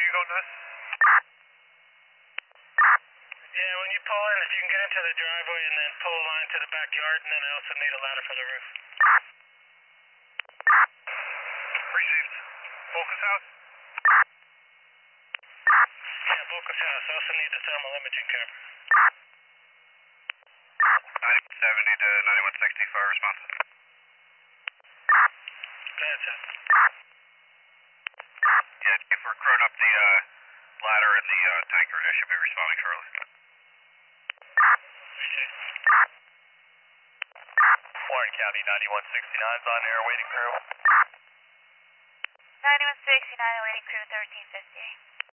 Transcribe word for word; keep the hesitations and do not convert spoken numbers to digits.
you go nuts? Yeah, when you pull in, if you can get into the driveway and then pull a line to the backyard, and then I also need a ladder for the roof. Received. Focus out? Yeah, Focus House. I also need the thermal imaging camera. ninety-one seventy to ninety-one sixty for response. That's it. Yeah, if we're crowing up the uh, ladder and the uh, tanker, they should be responding shortly. Received. Warren County ninety-one sixty-nine is on air, waiting crew. ninety-one sixty-nine, awaiting crew thirteen fifty.